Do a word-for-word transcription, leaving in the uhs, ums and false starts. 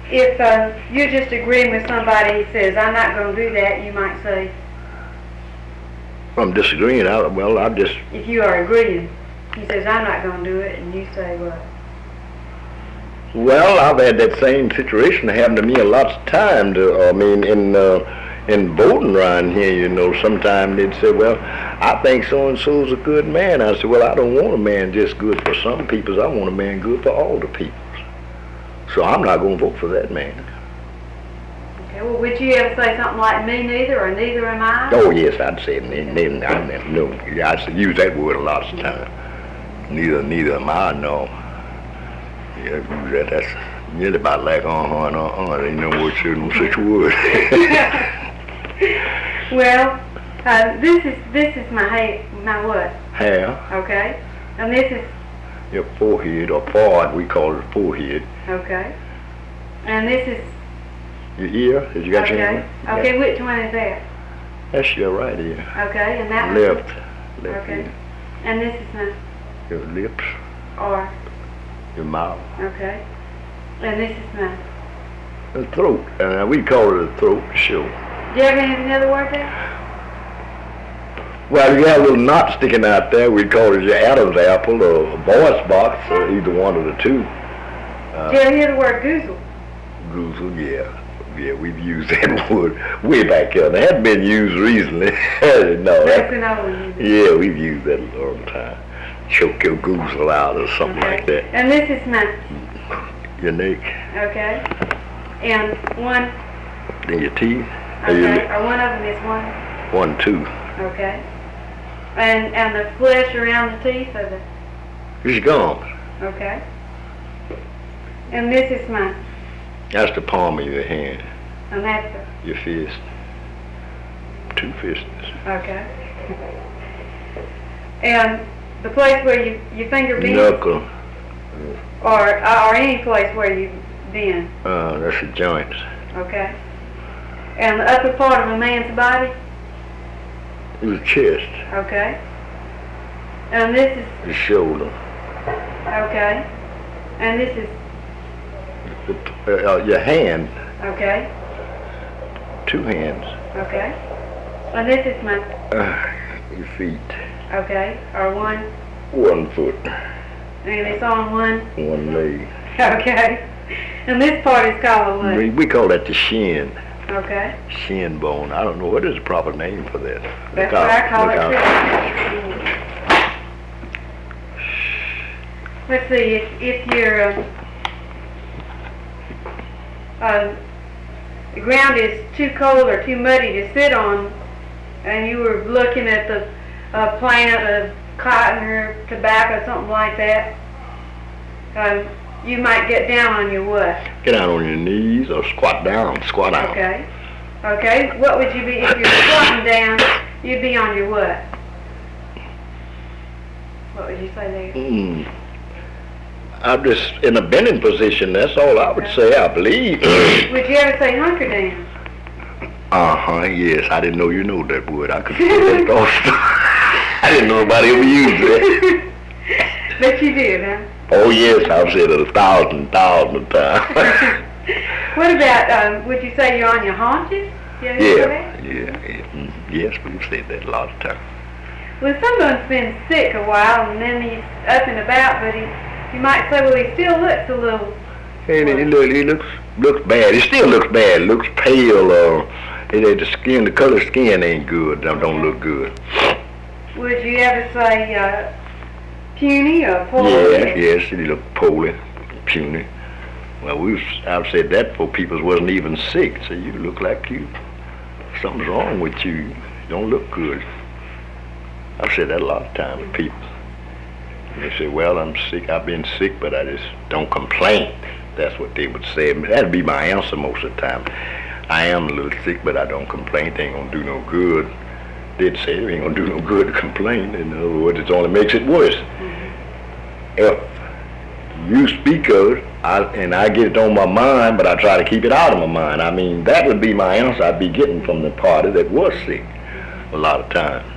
if uh, you're just agreeing with somebody who says, I'm not going to do that, you might say, I'm disagreeing. I, well, I'm just... If you are agreeing, he says, I'm not going to do it, and you say what? Well, I've had that same situation happen to me a lot of times. To, I mean, in uh, in voting around here, you know, sometimes they'd say, well, I think so-and-so's a good man. I said, well, I don't want a man just good for some people. I want a man good for all the people. So I'm not going to vote for that man. Okay, well, would you ever say something like, me neither, or neither am I? Oh, yes, I'd say neither. I never, no, yeah, I use that word a lot of times. Neither, neither am I, no. Yeah, that, that's nearly about like uh-huh and uh-huh. There ain't no word, no such word. Well, uh, this is this is my hair, my what? Hair. Okay. And this is? Your forehead, or forehead, we call it forehead. Okay. And this is? Your ear? Have you got okay. your ear? Okay, yeah. Which one is that? That's your right ear. Okay, and that left. one? Left okay. ear. And this is my? Your lips. Or? Your mouth. Okay. And this is my? The throat. Uh, we call it a throat show. Do you have any other word there? Well, you have a little knot sticking out there. We call it your Adam's apple or a voice box, or either one of the two. Uh, Do you ever hear the word goozle? Goozle, yeah. Yeah, we've used that word way back here. It hasn't been used recently. no. That's an old one. Yeah, we've used that a long time. Choke your goozle out or something okay. like that. And this is my? Your neck. Okay. And one? Then your teeth. Okay. Your or one of them is one? One, two. Okay. And and the flesh around the teeth or the? It's gone. Okay. And this is my? That's the palm of your hand. And that's the? Your fist. Two fists. Okay. And the place where you, your finger bends? Knuckle. Or or any place where you bend? Uh, that's the joints. Okay. And the upper part of a man's body? The chest. Okay. And this is? The shoulder. Okay. And this is? The, uh, your hand. Okay. Two hands. Okay. And this is my? Uh, your feet. Okay. Or one? One foot. And it's on one? One leg. Okay. And this part is called what? We, we call that the shin. Okay. Shin bone. I don't know what is the proper name for that. That's what I call it too. Let's see, if, if you're, uh, uh, the ground is too cold or too muddy to sit on, and you were looking at the uh, plant of cotton or tobacco, something like that, um, you might get down on your what? Get down on your knees or squat down, squat down. Okay. Okay, what would you be, if you're squatting down, you'd be on your what? What would you say there? Mm. I'm just in a bending position, that's all I would okay. say, I believe. Would you ever say hunker down? Uh-huh, yes, I didn't know you know that word. I could put that off. I didn't know nobody ever used it. But you did, huh? Oh yes, I've said it a thousand, thousand times. What about, um, would you say you're on your haunches? You ever hear that? Yeah, yeah, mm, yes, we've said that a lot of times. Well, someone's been sick a while and then he's up and about, but he, you might say, well, he still looks a little... And he, look, he looks looks bad. He still looks bad. Looks pale. Or uh, the skin, the color of skin ain't good. Don't, don't look good. Would you ever say uh, puny or poorly? Yeah, yes, he look poorly, puny. Well, we've I've said that for people who wasn't even sick. So you look like you something's wrong with you. You don't look good. I've said that a lot of times to people. And they say, well, I'm sick. I've been sick, but I just don't complain. That's what they would say. That'd be my answer most of the time. I am a little sick, but I don't complain. It ain't gonna do no good. They'd say it ain't gonna do no good to complain. In other words, it only makes it worse. Mm-hmm. If you speak of it, I, and I get it on my mind, but I try to keep it out of my mind. I mean, that would be my answer I'd be getting from the party that was sick a lot of times.